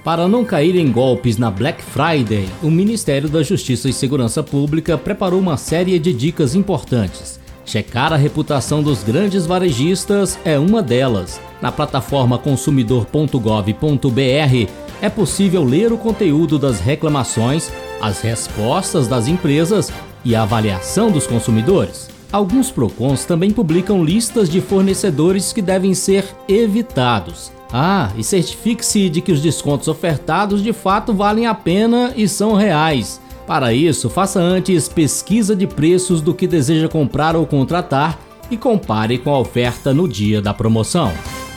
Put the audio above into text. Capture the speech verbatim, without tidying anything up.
Para não cair em golpes na Black Friday, o Ministério da Justiça e Segurança Pública preparou uma série de dicas importantes. Checar a reputação dos grandes varejistas é uma delas. Na plataforma consumidor ponto gov ponto br é possível ler o conteúdo das reclamações, as respostas das empresas e a avaliação dos consumidores. Alguns PROCONs também publicam listas de fornecedores que devem ser evitados. Ah, e certifique-se de que os descontos ofertados de fato valem a pena e são reais. Para isso, faça antes pesquisa de preços do que deseja comprar ou contratar e compare com a oferta no dia da promoção.